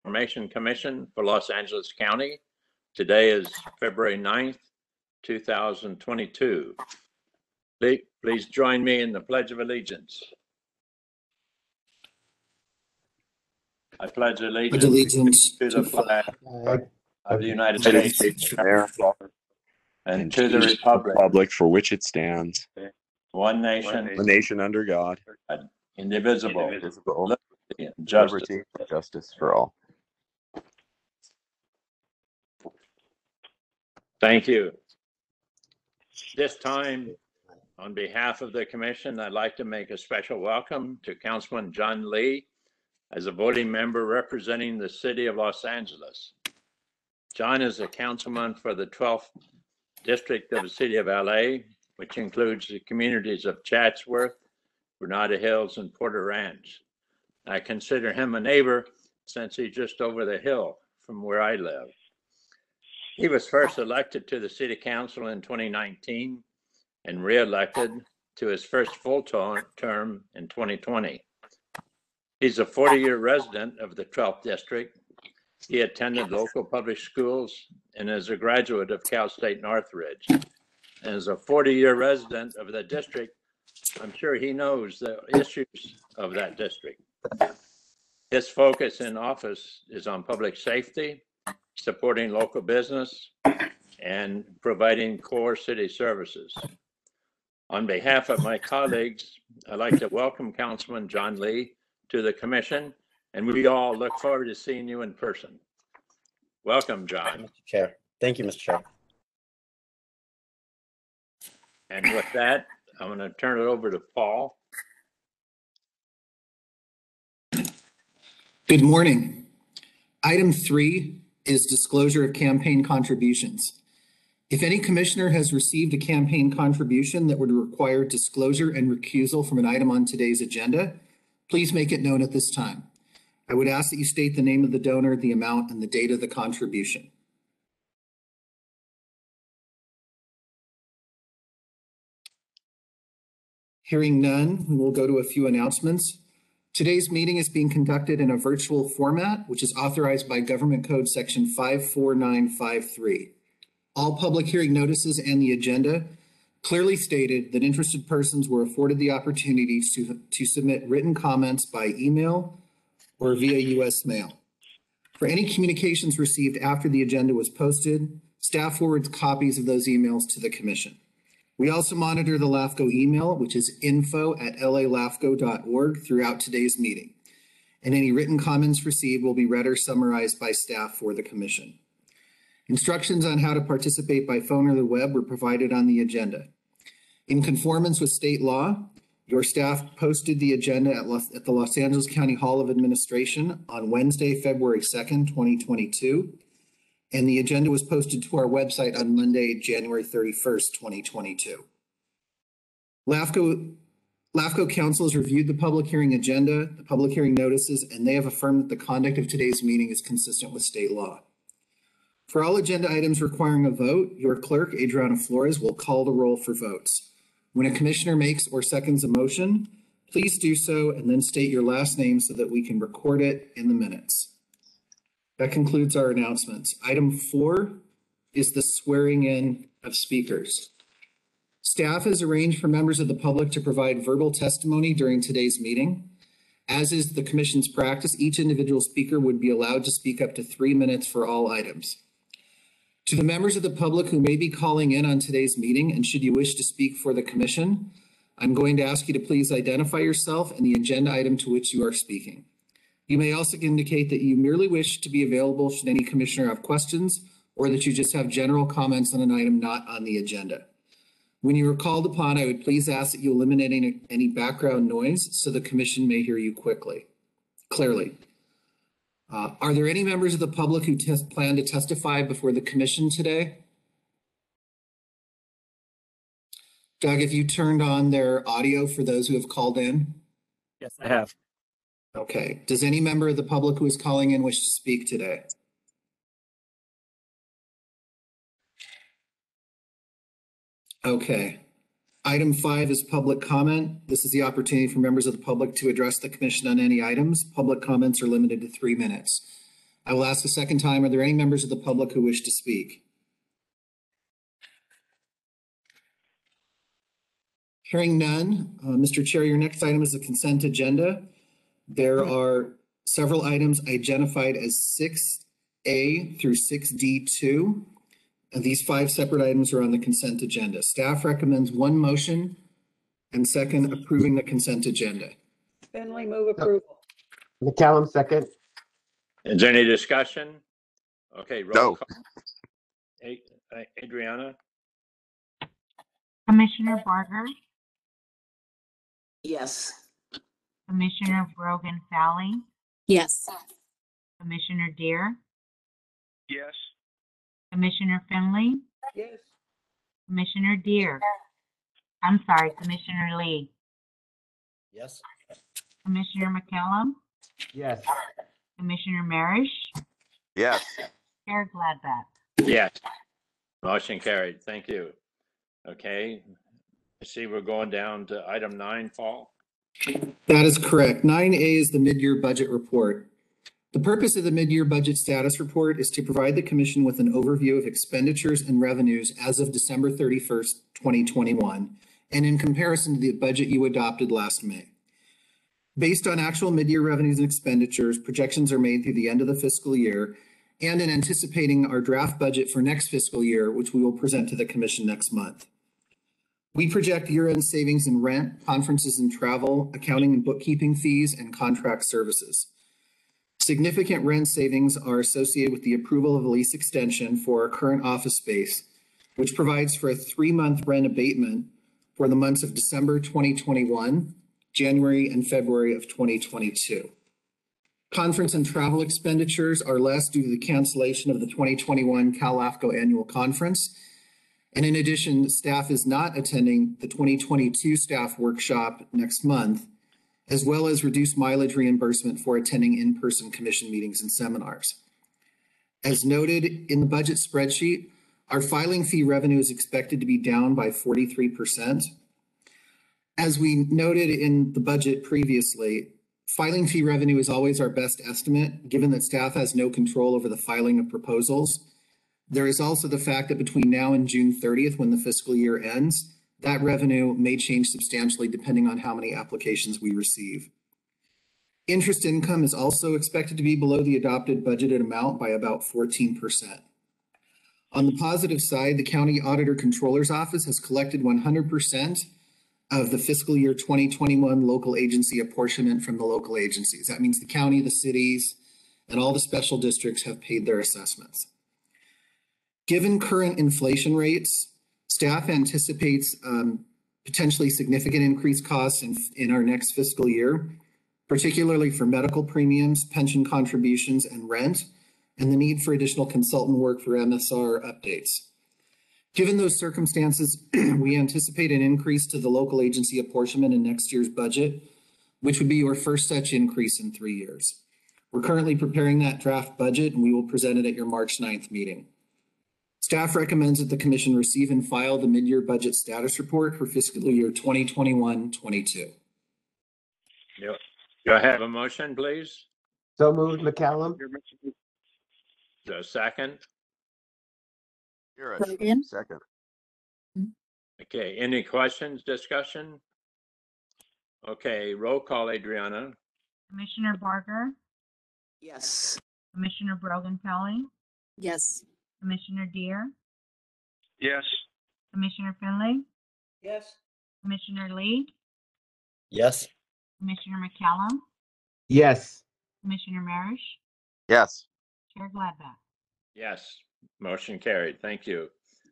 Transformation Commission for Los Angeles County. Today is February 9th, 2022. Please join me in the Pledge of Allegiance. I pledge allegiance to the flag of the United States of America and to the republic for which it stands, one nation under God, indivisible, liberty and justice for all. Thank you. This time, on behalf of the commission, I'd like to make a special welcome to Councilman John Lee as a voting member representing the city of Los Angeles. John is a councilman for the 12th district of the city of LA, which includes the communities of Chatsworth, Granada Hills, and Porter Ranch. I consider him a neighbor since he's just over the hill from where I live. He was first elected to the city council in 2019 and re-elected to his first full term in 2020. He's a 40-year resident of the 12th district. He attended local public schools and is a graduate of Cal State Northridge. And as a 40-year resident of the district, I'm sure he knows the issues of that district. His focus in office is on public safety, supporting local business, and providing core city services. On behalf of my colleagues, I'd like to welcome Councilman John Lee to the commission, and we all look forward to seeing you in person. Welcome, John. Mr. Chair. Thank you, Mr. Chair. And with that, I'm going to turn it over to Paul. Good morning. Item 3 is disclosure of campaign contributions. If any commissioner has received a campaign contribution that would require disclosure and recusal from an item on today's agenda, please make it known at this time. I would ask that you state the name of the donor, the amount, and the date of the contribution. Hearing none, we will go to a few announcements. Today's meeting is being conducted in a virtual format, which is authorized by Government Code Section 54953. All public hearing notices and the agenda clearly stated that interested persons were afforded the opportunity to submit written comments by email or via U.S. mail. For any communications received after the agenda was posted, staff forwards copies of those emails to the commission. We also monitor the LAFCO email, which is info@lalafco.org, throughout today's meeting. And any written comments received will be read or summarized by staff for the commission. Instructions on how to participate by phone or the web were provided on the agenda. In conformance with state law, your staff posted the agenda at the Los Angeles County Hall of Administration on Wednesday, February 2nd, 2022. And the agenda was posted to our website on Monday, January 31st, 2022. LAFCO Council has reviewed the public hearing agenda, the public hearing notices, and they have affirmed that the conduct of today's meeting is consistent with state law. For all agenda items requiring a vote, your clerk, Adriana Flores, will call the roll for votes. When a commissioner makes or seconds a motion, please do so and then state your last name so that we can record it in the minutes. That concludes our announcements. Item 4 is the swearing in of speakers. Staff has arranged for members of the public to provide verbal testimony during today's meeting. As is the commission's practice, each individual speaker would be allowed to speak up to 3 minutes for all items. To the members of the public who may be calling in on today's meeting, and should you wish to speak for the commission, I'm going to ask you to please identify yourself and the agenda item to which you are speaking. You may also indicate that you merely wish to be available should any commissioner have questions, or that you just have general comments on an item not on the agenda. When you are called upon, I would please ask that you eliminate any background noise so the commission may hear you clearly. Are there any members of the public who plan to testify before the commission today? Doug, have you turned on their audio for those who have called in? Yes, I have. Okay. Does any member of the public who is calling in wish to speak today? Okay. Item 5 is public comment. This is the opportunity for members of the public to address the commission on any items. Public comments are limited to 3 minutes. I will ask a second time, are there any members of the public who wish to speak? Hearing none, Mr. Chair, your next item is the consent agenda. There are several items identified as 6A through 6D2. And these 5 separate items are on the consent agenda. Staff recommends one motion and second approving the consent agenda. Finley, move approval. McCallum, second. Is there any discussion? Okay, roll No. call. Adriana? Commissioner Barger, Yes. Commissioner Brogan Fowley, Yes. Commissioner Deere, Yes. Commissioner Finley, Yes. Commissioner Deere. I'm sorry, Commissioner Lee, Yes. Commissioner McCallum, Yes. Commissioner Marish, Yes. Chair Gladback. Yes. Motion carried. Thank you. Okay. I see we're going down to item 9, Paul. That is correct. 9A is the mid-year budget report. The purpose of the mid-year budget status report is to provide the commission with an overview of expenditures and revenues as of December 31st, 2021, and in comparison to the budget you adopted last May. Based on actual mid-year revenues and expenditures, projections are made through the end of the fiscal year, and in anticipating our draft budget for next fiscal year, which we will present to the commission next month. We project year-end savings in rent, conferences and travel, accounting and bookkeeping fees, and contract services. Significant rent savings are associated with the approval of a lease extension for our current office space, which provides for a 3-month rent abatement for the months of December 2021, January and February of 2022. Conference and travel expenditures are less due to the cancellation of the 2021 Cal AFCO annual conference. And in addition, staff is not attending the 2022 staff workshop next month, as well as reduced mileage reimbursement for attending in-person commission meetings and seminars. As noted in the budget spreadsheet, our filing fee revenue is expected to be down by 43%. As we noted in the budget previously, filing fee revenue is always our best estimate, given that staff has no control over the filing of proposals. There is also the fact that between now and June 30th, when the fiscal year ends, that revenue may change substantially depending on how many applications we receive. Interest income is also expected to be below the adopted budgeted amount by about 14%. On the positive side, the County Auditor Controller's Office has collected 100% of the fiscal year 2021 local agency apportionment from the local agencies. That means the county, the cities, and all the special districts have paid their assessments. Given current inflation rates, staff anticipates potentially significant increased costs in our next fiscal year, particularly for medical premiums, pension contributions, and rent, and the need for additional consultant work for MSR updates. Given those circumstances, we anticipate an increase to the local agency apportionment in next year's budget, which would be your first such increase in 3 years. We're currently preparing that draft budget, and we will present it at your March 9th meeting. Staff recommends that the commission receive and file the mid-year budget status report for fiscal year 2021-22. Do I have a motion, please? So moved, McCallum. Is there a second? Brogan? Second. Okay, any questions, discussion? Okay, roll call, Adriana. Commissioner Barger, Yes. Commissioner Brogan Fowley, Yes. Commissioner Deere, Yes. Commissioner Finley, Yes. Commissioner Lee, Yes. Commissioner McCallum, Yes. Commissioner Marish, Yes. Chair Gladback. Yes, motion carried. Thank you.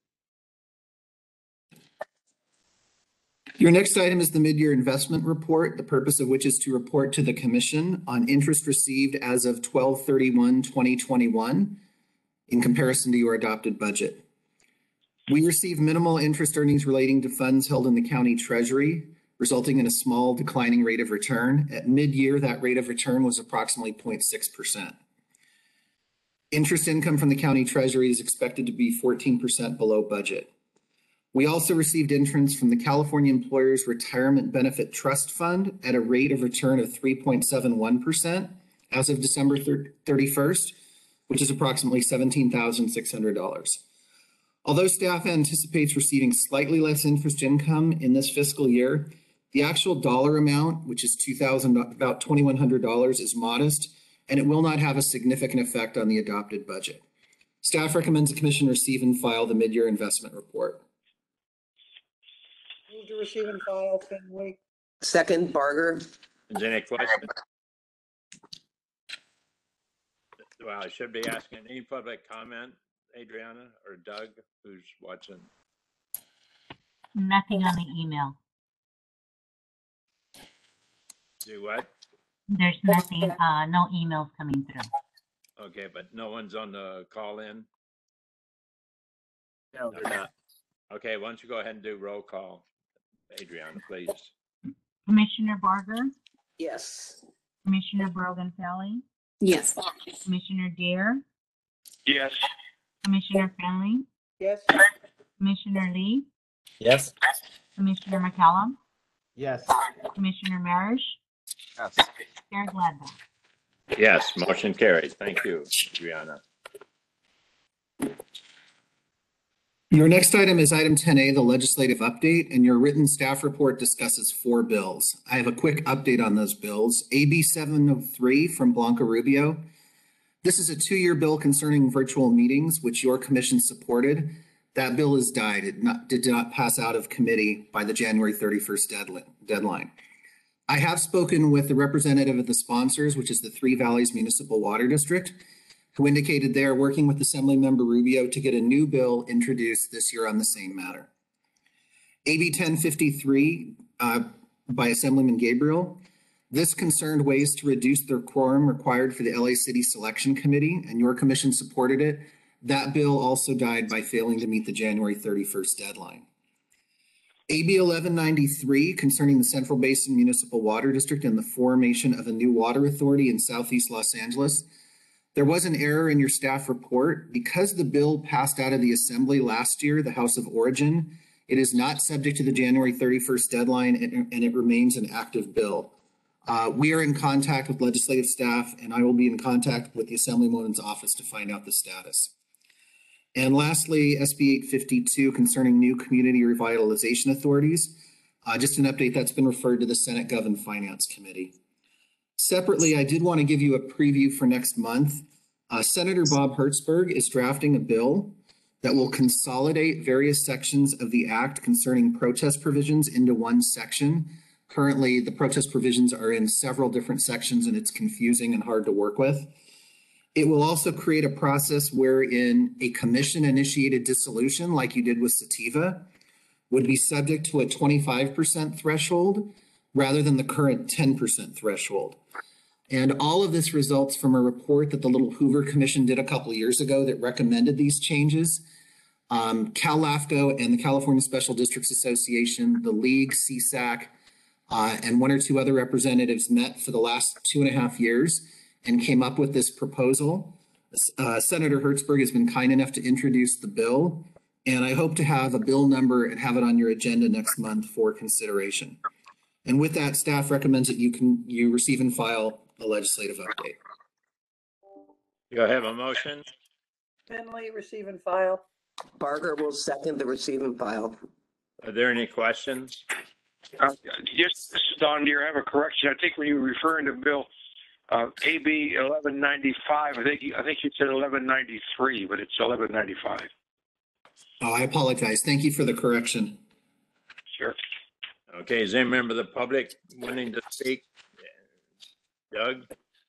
Your next item is the mid-year investment report, the purpose of which is to report to the commission on interest received as of 12/31/2021 in comparison to your adopted budget. We received minimal interest earnings relating to funds held in the county treasury, resulting in a small declining rate of return. At mid-year, that rate of return was approximately 0.6%. Interest income from the county treasury is expected to be 14% below budget. We also received interest from the California Employers Retirement Benefit Trust Fund at a rate of return of 3.71% as of December 31st, which is approximately $17,600. Although staff anticipates receiving slightly less interest income in this fiscal year, the actual dollar amount, which is about $2,100, is modest, and it will not have a significant effect on the adopted budget. Staff recommends the commission receive and file the mid-year investment report. Move to receive and file, Finley. Second, Barger. Is there any question? Well, I should be asking any public comment, Adriana or Doug, who's watching. Nothing on the email. Do what? There's nothing, no emails coming through. Okay, but no one's on the call in? No, they're not. Okay, why don't you go ahead and do roll call? Adriana, please. Commissioner Barger, Yes. Commissioner Brogan Felley, Yes. Commissioner Dare, Yes. Commissioner Finley, Yes. Commissioner Lee, Yes. Commissioner McCallum, Yes. Commissioner Marish, Yes. Chair Gladbach. Yes, motion carried. Thank you, Adriana. Your next item is item 10A, the legislative update, and your written staff report discusses 4 bills. I have a quick update on those bills. AB 703 from Blanca Rubio. This is a 2-year bill concerning virtual meetings, which your commission supported. That bill has died. It did not pass out of committee by the January 31st deadline. I have spoken with the representative of the sponsors, which is the Three Valleys Municipal Water District, who indicated they are working with Assemblymember Rubio to get a new bill introduced this year on the same matter. AB 1053 by Assemblyman Gabriel. This concerned ways to reduce the quorum required for the LA City Selection Committee, and your commission supported it. That bill also died by failing to meet the January 31st deadline. AB 1193 concerning the Central Basin Municipal Water District and the formation of a new water authority in Southeast Los Angeles. There was an error in your staff report. Because the bill passed out of the Assembly last year, the House of Origin, it is not subject to the January 31st deadline and it remains an active bill. We are in contact with legislative staff, and I will be in contact with the Assemblywoman's office to find out the status. And lastly, SB 852 concerning new community revitalization authorities. Just an update that's been referred to the Senate Gov and Finance Committee. Separately, I did want to give you a preview for next month. Senator Bob Hertzberg is drafting a bill that will consolidate various sections of the act concerning protest provisions into one section. Currently, the protest provisions are in several different sections and it's confusing and hard to work with. It will also create a process wherein a commission-initiated dissolution, like you did with Sativa, would be subject to a 25% threshold rather than the current 10% threshold. And all of this results from a report that the Little Hoover Commission did a couple of years ago that recommended these changes. Cal LAFCO and the California Special Districts Association, the League, CSAC, and 1 or 2 other representatives met for the last 2.5 years and came up with this proposal. Senator Hertzberg has been kind enough to introduce the bill, and I hope to have a bill number and have it on your agenda next month for consideration. And with that, staff recommends that you receive and file the legislative update. You have a motion? Finley, receive and file. Barger will second the receive and file. Are there any questions? Yes, this is Don Deere. I have a correction. I think when you were referring to Bill AB 1195, I think you said 1193, but it's 1195. Oh, I apologize. Thank you for the correction. Sure. Okay, is any member of the public wanting to speak? Doug?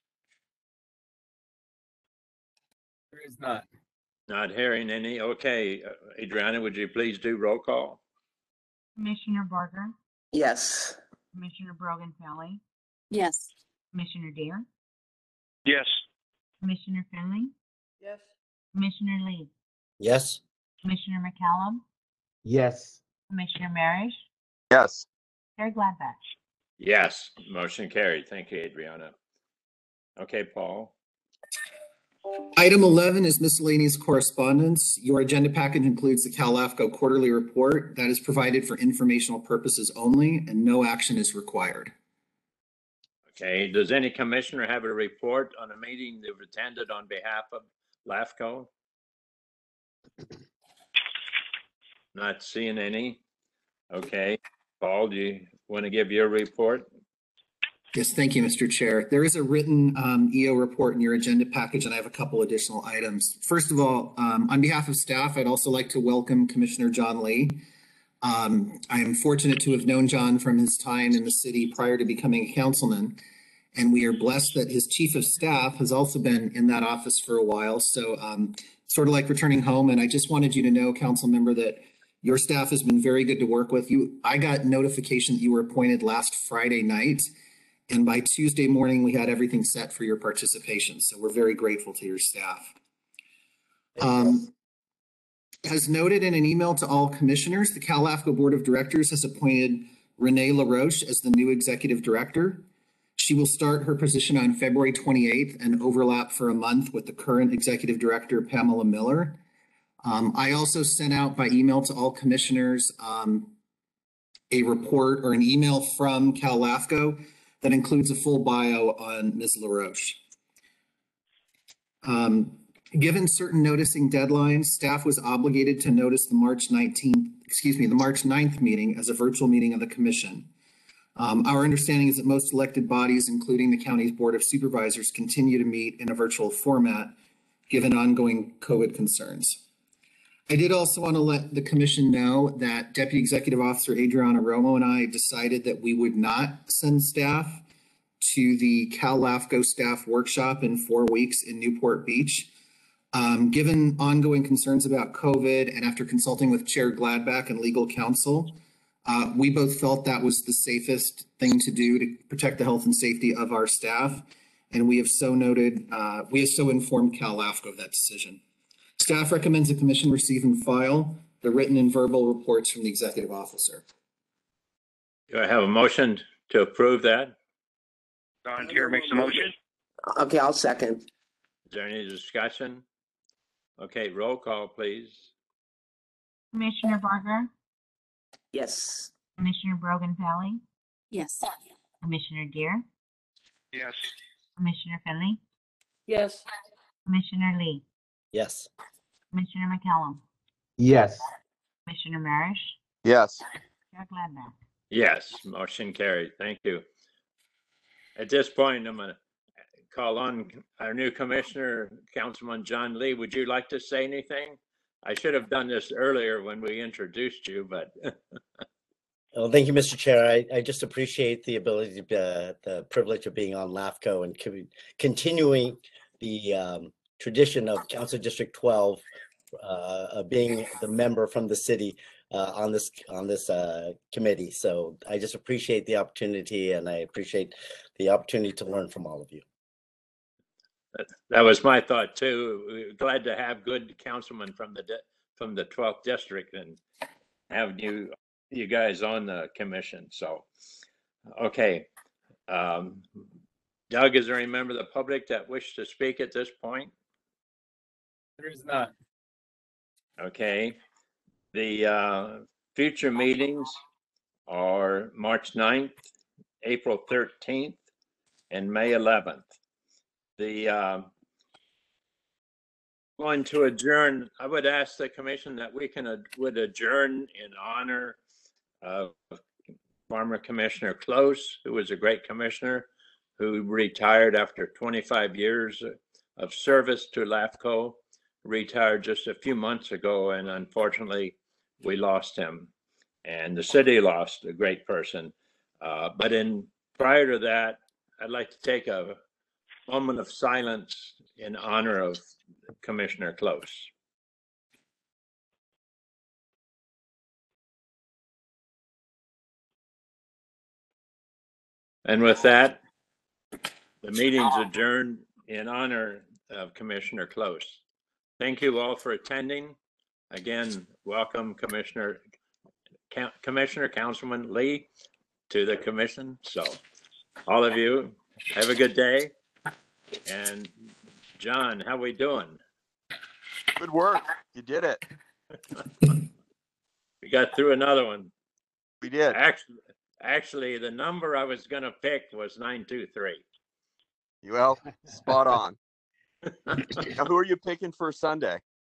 There is not. Not hearing any. Okay, Adriana, would you please do roll call? Commissioner Barger, Yes. Commissioner Brogan Felley, Yes. Commissioner Dare, Yes. Commissioner Finley, Yes. Commissioner Lee, Yes. Commissioner McCallum, Yes. Commissioner Marish, Yes. Chair Gladbach. Yes, motion carried. Thank you, Adriana. Okay, Paul. Item 11 is miscellaneous correspondence. Your agenda package includes the Cal LAFCO quarterly report that is provided for informational purposes only, and no action is required. Okay, does any commissioner have a report on a meeting they've attended on behalf of LAFCO? Not seeing any. Okay. Paul, do you want to give your report? Yes, thank you, Mr. Chair. There is a written EO report in your agenda package, and I have a couple additional items. First of all, on behalf of staff, I'd also like to welcome Commissioner John Lee. I am fortunate to have known John from his time in the city prior to becoming a councilman, and we are blessed that his chief of staff has also been in that office for a while. So sort of like returning home, and I just wanted you to know, council member, that your staff has been very good to work with. I got notification that you were appointed last Friday night, and by Tuesday morning, we had everything set for your participation. So we're very grateful to your staff. As noted in an email to all commissioners, the Cal LAFCO Board of Directors has appointed Renee LaRoche as the new executive director. She will start her position on February 28th and overlap for a month with the current executive director, Pamela Miller. I also sent out by email to all commissioners a report or an email from Cal LAFCO that includes a full bio on Ms. LaRoche. Given certain noticing deadlines, staff was obligated to notice the March 9th meeting as a virtual meeting of the commission. Our understanding is that most elected bodies, including the county's Board of Supervisors, continue to meet in a virtual format, given ongoing COVID concerns. I did also want to let the commission know that Deputy Executive Officer Adriana Romo and I decided that we would not send staff to the Cal LAFCO staff workshop in 4 weeks in Newport Beach. Given ongoing concerns about COVID and after consulting with Chair Gladback and legal counsel, we both felt that was the safest thing to do to protect the health and safety of our staff. And we have so informed Cal LAFCO of that decision. Staff recommends the commission receive and file the written and verbal reports from the executive officer. Do I have a motion to approve that? Don Tier makes the motion. Okay, I'll second. Is there any discussion? Okay, roll call, please. Commissioner Barger, Yes. Commissioner Brogan Pally, Yes. Commissioner Deer, Yes. Commissioner Finley, Yes. Commissioner Lee, Yes. Commissioner McCallum, Yes. Commissioner Marish, Yes. Chair Gladback. Yes, motion carried. Thank you. At this point, I'm going to call on our new commissioner, Councilman John Lee. Would you like to say anything? I should have done this earlier when we introduced you, but Well, thank you, Mr. Chair. I just appreciate the ability, the privilege of being on LAFCO and continuing the tradition of Council District 12 being the member from the city on this committee. So I just appreciate the opportunity, and I appreciate the opportunity to learn from all of you. that was my thought too. We're glad to have good councilmen from the 12th district and have you guys on the commission. So, okay. Doug, is there any member of the public that wish to speak at this point? There is not. Okay. The future meetings are March 9th, April 13th, and May 11th. The going to adjourn, I would ask the commission that we would adjourn in honor of former Commissioner Close, who was a great commissioner, who retired after 25 years of service to LAFCO, retired just a few months ago, and unfortunately we lost him. And the city lost a great person. But prior to that, I'd like to take a moment of silence in honor of Commissioner Close. And with that, the meeting's adjourned in honor of Commissioner Close. Thank you all for attending. Again, welcome Commissioner Councilman Lee to the commission. So all of you have a good day. And John, how we doing? Good work. You did it. We got through another one. We did. Actually, the number I was going to pick was 923. Well, spot on. Now, who are you picking for Sunday?